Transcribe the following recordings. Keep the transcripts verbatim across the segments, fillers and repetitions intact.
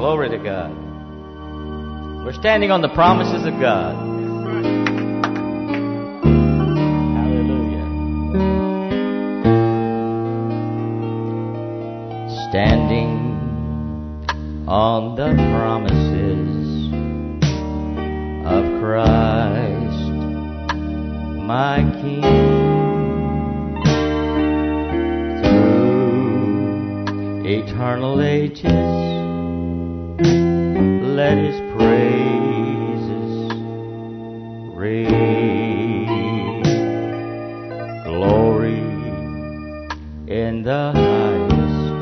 Glory to God. We're standing on the promises of God. Hallelujah. Standing on the promises of Christ, my King. Through eternal ages, let His praises ring. Glory in the highest,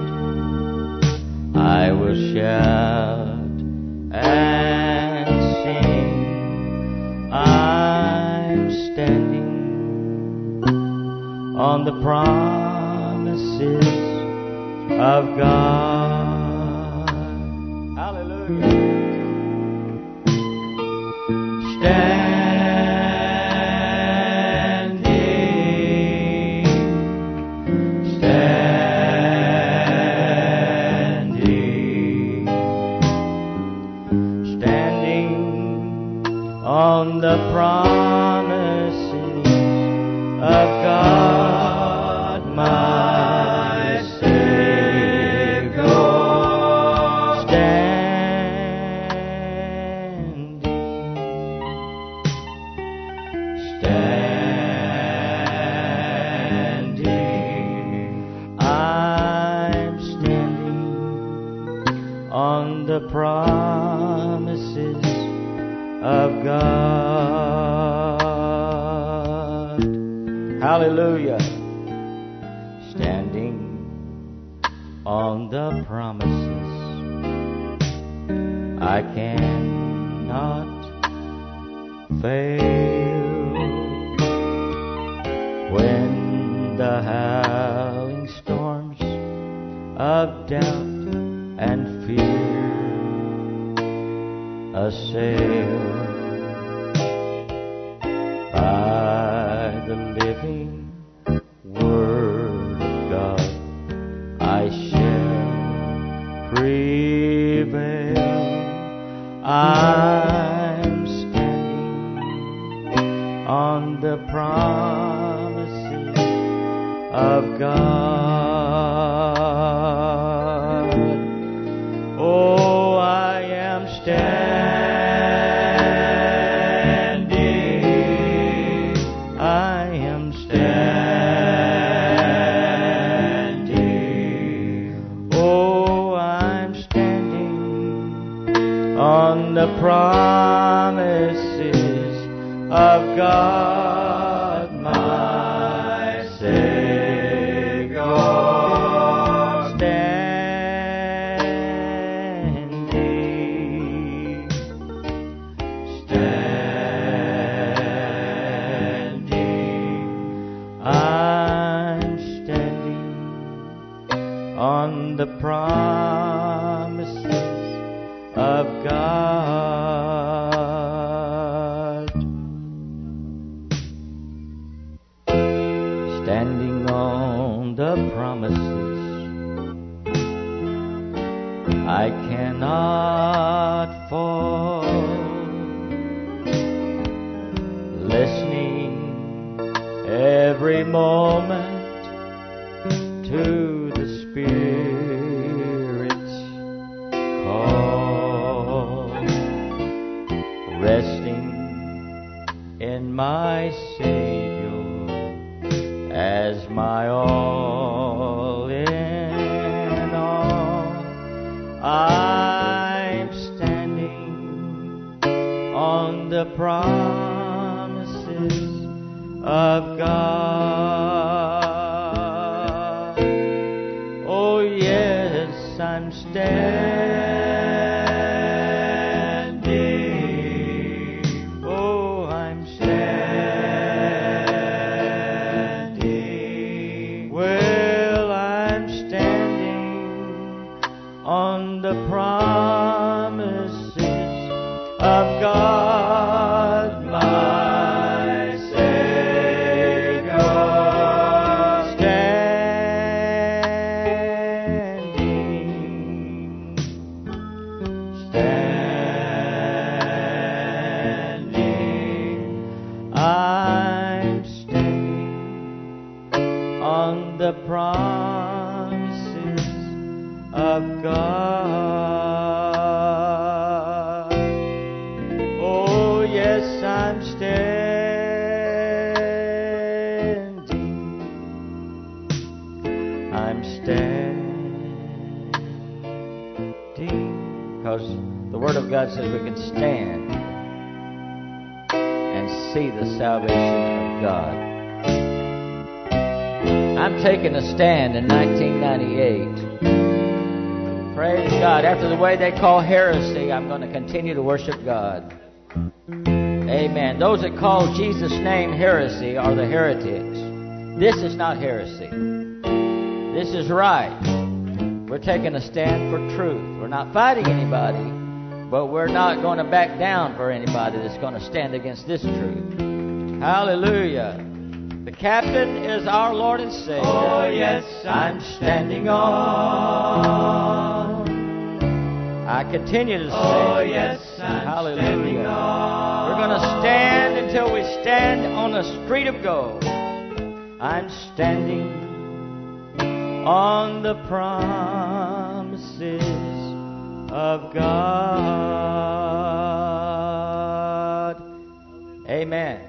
I will shout and sing. I'm standing on the promises of God. Hallelujah. Standing, standing, standing on the promises of God, my Savior. Standing, standing, I'm standing on the promises of God. Hallelujah. Standing on the promises, I cannot fail. When the howling storms of doubt and fear assail, by the living Word of God I shall prevail. I'm standing on the promises of God. Oh, I am standing, I am standing. Oh, I'm standing on the promises of God, my Savior. Standing, standing, I'm standing on the promises of God. Standing on the promises, I cannot fall. Listening every moment to the Spirit's call, resting in my Savior as my all in all. I'm standing on the promises of God. Oh yes, I'm standing. Oh, I'm standing. Well, I'm standing on the promises of God, my Savior. Standing, of God. Oh, yes, I'm standing. I'm standing. Because the Word of God says we can stand and see the salvation of God. I'm taking a stand in nineteen ninety-eight. Praise God. After the way they call heresy, I'm going to continue to worship God. Amen. Those that call Jesus' name heresy are the heretics. This is not heresy. This is right. We're taking a stand for truth. We're not fighting anybody, but we're not going to back down for anybody that's going to stand against this truth. Hallelujah. The captain is our Lord and Savior. Oh, yes, I'm standing on. I continue to say, oh, yes, I'm hallelujah. Standing on. We're going to stand until we stand on the street of gold. I'm standing on the promises of God. Amen.